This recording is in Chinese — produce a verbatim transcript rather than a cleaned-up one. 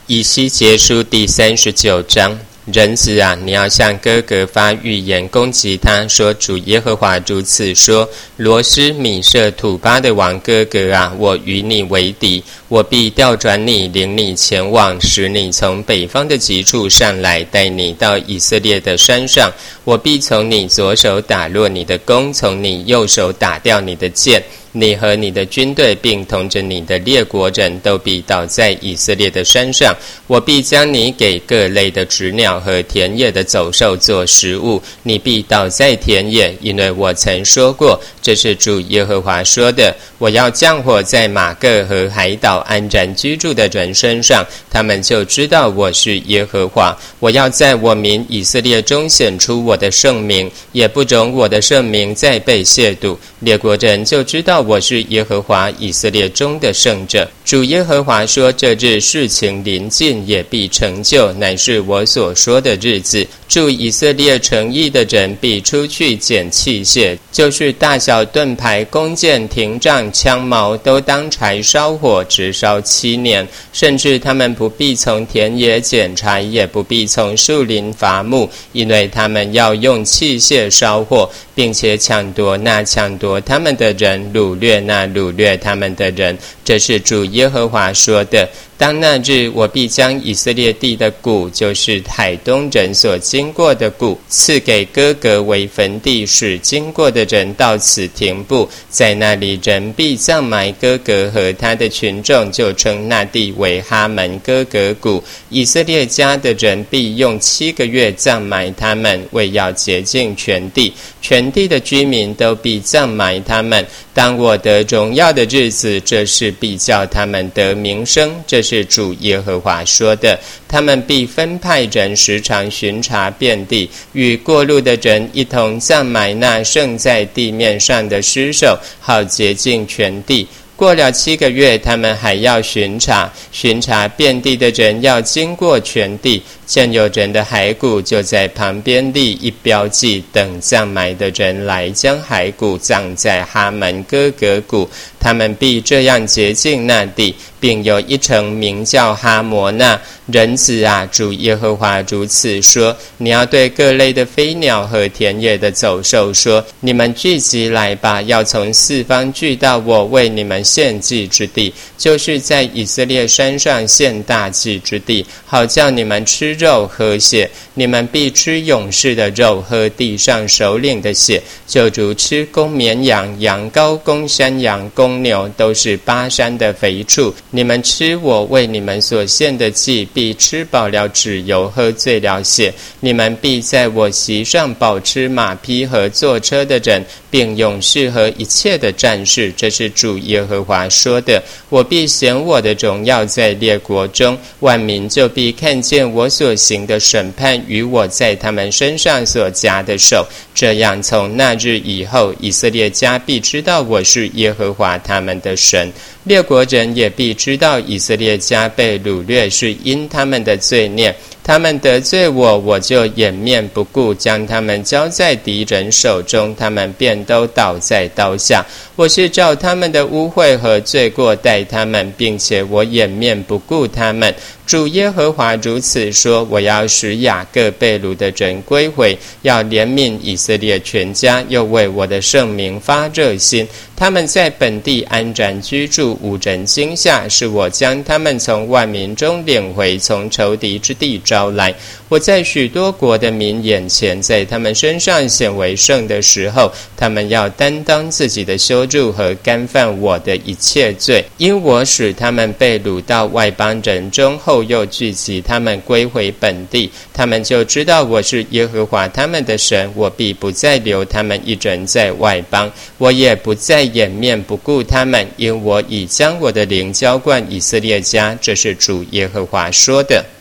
以西结书第三十九章。人子啊，你要向哥哥发预言，攻击他，说主耶和华如此说：罗施、米舍、土巴的王哥哥啊，我与你为敌，我必调转你，领你前往，使你从北方的极处上来，带你到以色列的山上。我必从你左手打落你的弓，从你右手打掉你的箭。你和你的军队并同着你的列国人都必倒在以色列的山上。我必将你给各类的鸷鸟和田野的走兽做食物，你必倒在田野，因为我曾说过，这是主耶和华说的。我要降火在马各和海岛安然居住的人身上，他们就知道我是耶和华。我要在我民以色列中显出我的圣名，也不容我的圣名再被亵渎。列国人就知道我是耶和华以色列中的圣者。主耶和华说，这日事情临近，也必成就，乃是我所说的日子。住以色列诚意的人必出去捡器械，就是大小盾牌、弓箭、亭杖、枪矛，都当柴烧火，直烧七年。甚至他们不必从田野捡柴，也不必从树林伐木，因为他们要用器械烧火，并且抢夺那抢夺他们的人，掳掠那掳掠他们的人。这是主耶和华说的。当那日，我必将以色列地的谷，就是海东人所经过的谷，赐给哥哥为坟地，使经过的人到此停步。在那里，人必葬埋哥哥和他的群众，就称那地为哈门哥哥谷。以色列家的人必用七个月葬埋他们，为要洁净全地。全地的居民都必葬埋他们。当我得荣耀的日子，这事必叫他们得名声。这是主耶和华说的。他们必分派人时常巡查遍地，与过路的人一同葬埋那剩在地面上的尸首，好洁净全地。过了七个月，他们还要巡查，巡查遍地的人要经过全地，见有人的骸骨，就在旁边立一标记，等葬埋的人来，将骸骨葬在哈门哥哥谷。他们必这样洁净那地，并有一城名叫哈摩纳。人子啊，主耶和华如此说：你要对各类的飞鸟和田野的走兽说，你们聚集来吧，要从四方聚到我为你们献祭之地，就是在以色列山上献大祭之地，好叫你们吃肉喝血。你们必吃勇士的肉，喝地上首领的血，就如吃公绵羊、羊羔、公山羊、公牛，都是巴山的肥畜。你们吃我为你们所献的祭，必吃饱了脂油，喝醉了血。你们必在我席上饱吃马匹和坐车的人，并勇士和一切的战士。这是主耶和华说的。我必显我的荣耀在列国中，万民就必看见我所行的审判与我在他们身上所加的手。这样从那日以后，以色列家必知道我是耶和华他们的神。列国人也必知道以色列家被掳掠是因他们的罪孽。他们得罪我，我就掩面不顾，将他们交在敌人手中，他们便都倒在刀下。我是照他们的污秽和罪过待他们，并且我掩面不顾他们。主耶和华如此说：我要使雅各被掳的人归回，要怜悯以色列全家，又为我的圣名发热心。他们在本地安然居住，无人惊吓，是我将他们从万民中领回，从仇敌之地招来。我在许多国的民眼前，在他们身上显为圣的时候，他们要担当自己的羞辱和干犯我的一切罪。因我使他们被掳到外邦人中后，又聚集他们归回本地，他们就知道我是耶和华他们的神。我必不再留他们一人在外邦，我也不再掩面不顾他们，因我已将我的灵浇灌以色列家。这是主耶和华说的。